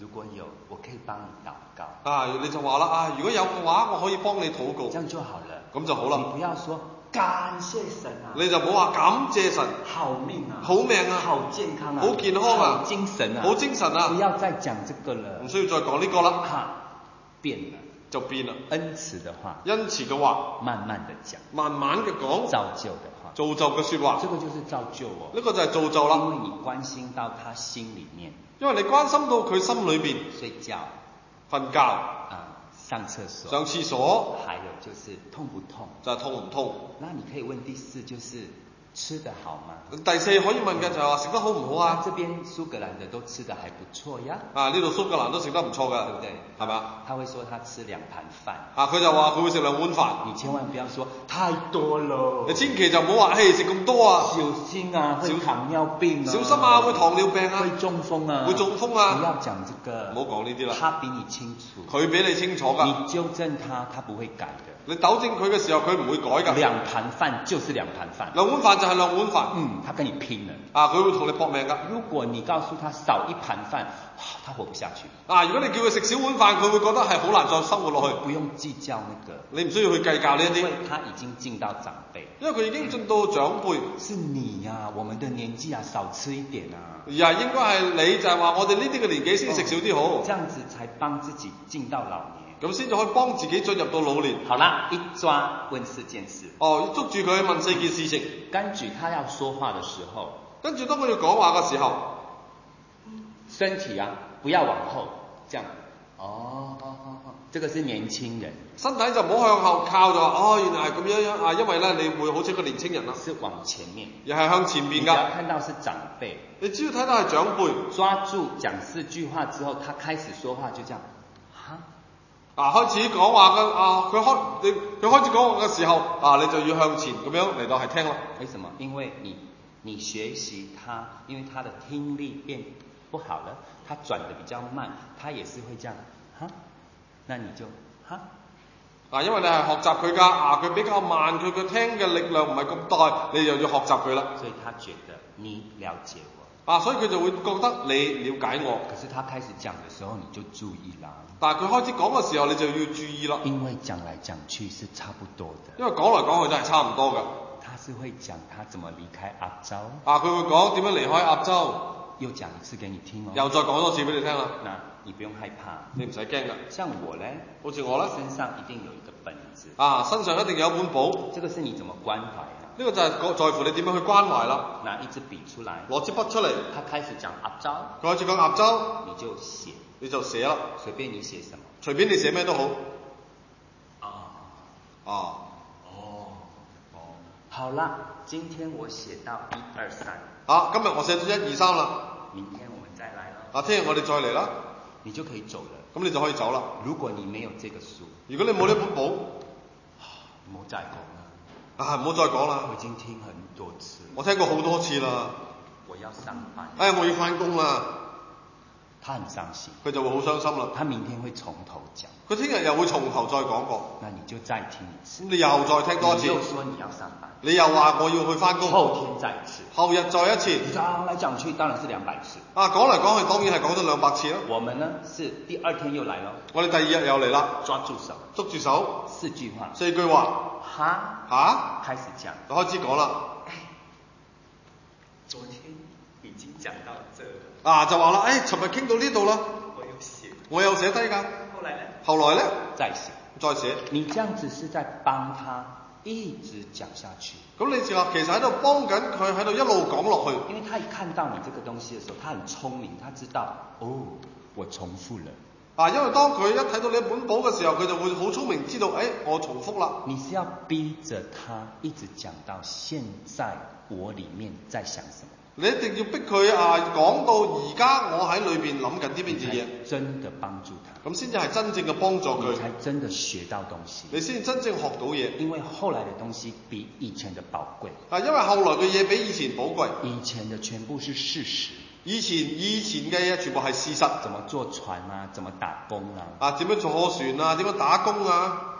如果有，我可以幫你禱告。 啊，你就話啦，啊，如果有嘅話，我可以幫你禱告。 這樣就好了。 咁就好啦。 你不要說感謝神啊， 你就唔好話感謝神， 好命啊， 好命啊， 好健康啊， 好健康啊， 好精神啊， 好精神啊， 不要再講這個了， 唔需要再講呢個啦。 哈，變了， 就變啦。 恩慈的話， 恩慈嘅話， 慢慢的講， 慢慢嘅講， 造就的話， 造就嘅說話， 這個就是造就哦。 呢個就係造就啦。 因為你關心到他心裏面， 因為你關心到佢心裏邊， 睡覺、 瞓覺、 啊，上廁所、 上廁所， 還有就是痛不痛？ 就係痛唔痛？ 那你可以問第四，就是吃得好嗎？ 第四可以問嘅就係話食得好唔好啊？ 這邊蘇格蘭的都吃得還不錯呀。 啊，呢度蘇格蘭都食得唔錯㗎， 對不對？ 係嘛？ 他會說他吃兩盤飯。 啊，佢就話佢會食兩碗飯。 你千萬不要說太多咯。 你千祈就唔好話，嘿，食咁多啊！ 小心啊，會糖尿病啊。 小心啊，會糖尿病啊。 會中風啊。 會中風啊。 不要講這個。 唔好講呢啲啦。 他比你清楚。 佢比你清楚㗎。 你糾正他，他不會改的。 你糾正佢嘅時候，佢唔會改㗎。 兩盤飯就是兩盤飯。 兩碗飯就係兩碗飯。 嗯，他跟你拼了。 啊，佢會同你搏命㗎。 如果你告訴他少一盤飯，他活不下去。 啊，如果你叫佢食少碗飯，佢會覺得係好難再生活落去。 不用計較那個。 你唔需要去計較呢一啲。 因為他已經進到長輩。 因為佢已經進到長輩。 是你呀、啊，我們的年紀啊，少吃一點啊。 而係應該係你，就係話我哋呢啲嘅年紀先食少啲好、哦。 這樣子才幫自己進到老年。 咁先至可以幫自己進入到老年。 好啦，一抓問四件事。 哦，捉住佢問四件事情。 跟住他要說話的時候， 跟住當佢要講話嘅時候， 身體啊不要往後，這樣。哦哦哦哦，這個是年輕人。身體就唔好向後靠，就話哦，原來係咁樣樣啊，因為咧你會好似個年輕人啦。是往前面。又係向前面㗎。你只要看到是長輩。你只要睇到係長輩。抓住講四句話之後，他開始說話就這樣。哈？啊，開始講話嘅啊，佢開你佢開始講話嘅時候啊，你就要向前咁樣嚟到係聽啦。為什麼？因為你你學習他，因為他的聽力變不好了，他轉得比較慢，他也是會這樣，哈？那你就哈？啊，因為你係學習佢㗎，啊，佢比較慢，佢嘅聽嘅力量唔係咁大，你又要學習佢啦。所以他覺得你了解我。啊，所以佢就會覺得你了解我。可是他開始講嘅時候，你就注意啦。但係佢開始講嘅時候，你就要注意啦。因為講來講去是差不多的。因為講來講去都係差唔多㗎。他是會講他怎麼離開亞洲。啊，佢會講點樣離開亞洲。又講一次給你聽哦。又再講多次俾你聽啦。嗱，你不用害怕，你唔使驚㗎。像我咧，好似我咧，身上一定有一個本子。啊，身上一定有一本簿。這個是你怎麼關懷啊？呢個就係在乎你點樣去關懷啦。拿一支筆出來，攞支筆出嚟。他開始講亞洲，佢開始講亞洲，你就寫，你就寫啦。隨便你寫什麼，隨便你寫咩都好。啊啊哦哦，好啦，今天我寫到一二三。啊，今日我寫到一二三啦。明天我們再來啦。啊，聽日我哋再嚟啦。你就可以走了。咁你就可以走啦。如果你沒有這個書，如果你冇呢本簿，唔好再講啦。啊，唔好再講啦！我已經聽很多次，我聽過好多次啦。我要上班。哎呀，我要翻工啦。他很傷心，佢就會好傷心啦。他明天會從頭講，佢聽日又會從頭再講過。那你就再聽一次。咁你又再聽多一次。你又說你要上班，你又話我要去翻工。後天再一次，後日再一次。講來講去當然是兩百次。啊，講嚟講去當然係講咗兩百次啦。我們呢是第二天又來咯。我哋第二日又嚟啦。抓住手，捉住手，四句話，四句話。哈？哈？開始講，就開始講啦。昨天已經講到這了。啊，就話啦，誒，尋日傾到呢度啦。我有寫，我有寫低㗎。後來呢？後來呢？再寫，再寫。你這樣子是在幫他一直講下去。咁你就話其實喺度幫緊佢喺度一路講落去。因為他一看到你這個東西嘅時候，他很聰明，他知道，哦，我重複了。啊，因為當佢一睇到你一本簿嘅時候，佢就會好聰明，知道，誒，我重複啦。你是要逼着他一直講到現在，我裡面在想什麼？你一定要逼佢啊，講到而家我喺裏邊諗緊啲乜嘢嘢，真的幫助他，咁先至係真正嘅幫助佢，你才真的學到東西，你先真正學到嘢。因為後來嘅東西比以前的寶貴。啊，因為後來嘅嘢比以前寶貴。以前的全部是事實。以前以前嘅嘢全部係事實。怎麼坐船啊？怎麼打工啊？啊，點樣坐船啊？點樣打工啊？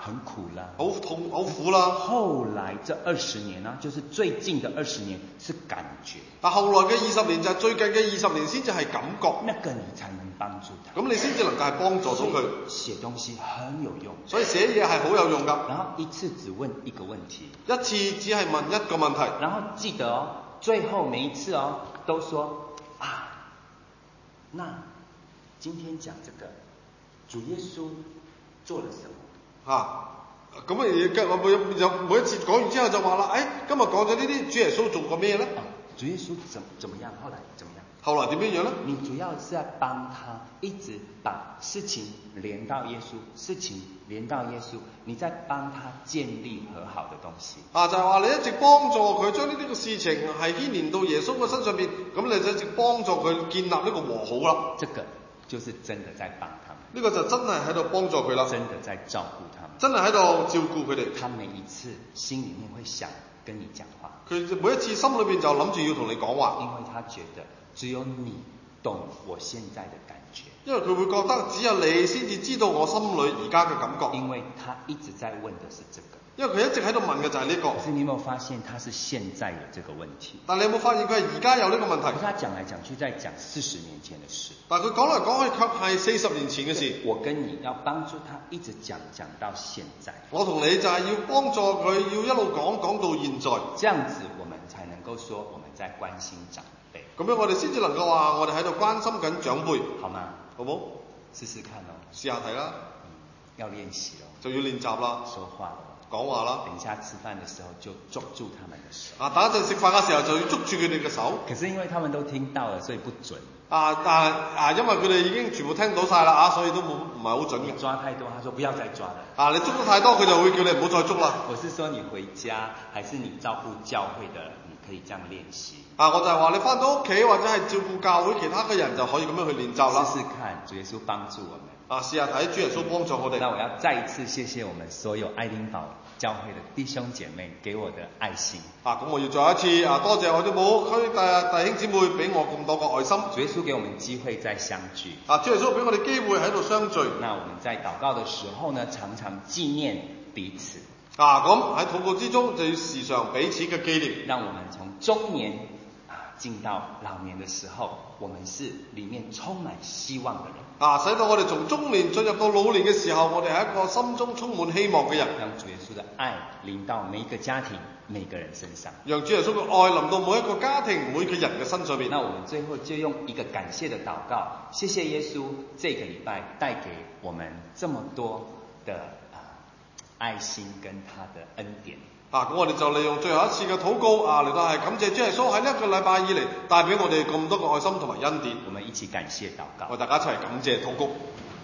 很苦啦， 好痛好苦啦。 後來這二十年呢，就是最近的二十年是感覺。 但後來嘅二十年就係最近嘅二十年先至係感覺。 那個你才能幫助他。 咁你先至能夠係幫助到佢。 寫東西很有用。 所以寫嘢係好有用㗎。 然後一次只問一個問題。 一次只係問一個問題。 然後記得哦，最後每一次哦，都說啊，那今天講這個主耶穌做了什麼？ 嚇，咁啊嘅每有每一次講完之後就話啦，誒，今日講咗呢啲主耶穌做過咩咧？ 啊，主耶穌怎怎麼樣？後來怎麼樣？ 後來點樣樣咧？ 你主要是在幫他一直把事情連到耶穌，事情連到耶穌，你在幫他建立和好的東西。啊， 就係話你一直幫助佢將呢啲嘅事情係牽連到耶穌嘅身上邊，咁你就一直幫助佢建立呢個和好啦。 這個就是真的在幫他們。 呢個就真係喺度幫助佢啦。 真的在照顧他們。 真係喺度照顧佢哋。 他每一次心裡面會想跟你講話。 佢每一次心裏邊就諗住要同你講話。 因為他覺得只有你懂我現在的感覺。 因為佢會覺得只有你先至知道我心裏而家嘅感覺。 因為他一直在問的是這個。 因為佢一直喺度問嘅就係呢個。 可是你有冇發現他是現在有這個問題？ 但你有冇發現佢係而家有呢個問題？ 可是他講來講去在講四十年前的事。 但係佢講嚟講去卻係四十年前嘅事。 我跟你要幫助他一直講講到現在。 我同你就係要幫助佢，要一路講講到現在。 這樣子我們才能夠說我們在關心長輩。 咁樣我哋先至能夠話我哋喺度關心緊長輩， 好嗎？ 好冇？ 試試看咯。 試下睇啦。 嗯，要練習咯。 就要練習啦。 說話咯。 講話啦。 等一下吃飯的時候就捉住他們的手。 啊，等一陣食飯嘅時候就要捉住佢哋嘅手。 可是因為他們都聽到了，所以不準。 啊，但啊，因為佢哋已經全部聽到晒啦，啊，所以都冇唔係好準嘅。 你抓太多，他說不要再抓了。 啊，你捉得太多，佢就會叫你唔好再捉啦。 我是說你回家，還是你照顧教會的，你可以這樣練習。 啊，我就係話你翻到屋企或者係照顧教會其他嘅人就可以咁樣去練習啦。 試試看，主耶穌幫助我們。 啊，試下睇主耶穌幫助我哋。 那我要再一次謝謝我們所有愛丁堡教會的弟兄姐妹給我的愛心。 啊，咁我要再一次啊，多謝我哋母區弟弟兄姊妹俾我咁多個愛心。 主耶穌給我們機會再相聚。 啊，主耶穌俾我哋機會喺度相聚。 那我們在禱告的時候呢，常常紀念彼此。 啊，咁喺禱告之中就要時常彼此嘅紀念。 讓我們從中年啊進到老年的時候，我們是裡面充滿希望的人。 啊，使到我哋從中年進入到老年嘅時候，我哋係一個心中充滿希望嘅人。 讓主耶穌的愛臨到每一個家庭、每個人身上。 讓主耶穌嘅愛臨到每一個家庭、每個人嘅身上面。 那我們最後就用一個感謝的禱告，謝謝耶穌這個禮拜帶給我們這麼多的啊愛心跟他的恩典。 啊，咁我哋就利用最後一次嘅禱告啊，嚟到係感謝主耶穌喺呢一個禮拜以嚟帶俾我哋咁多嘅愛心同埋恩典。 我們一起感謝禱告。 我哋大家一齊感謝禱告。